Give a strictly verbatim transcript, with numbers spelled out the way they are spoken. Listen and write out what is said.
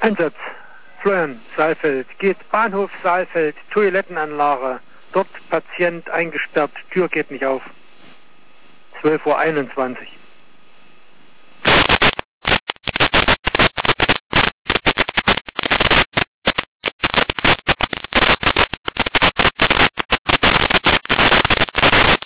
Einsatz. Florian, Saalfeld. Geht Bahnhof Saalfeld, Toilettenanlage. Dort Patient eingesperrt, Tür geht nicht auf. zwölf Uhr einundzwanzig.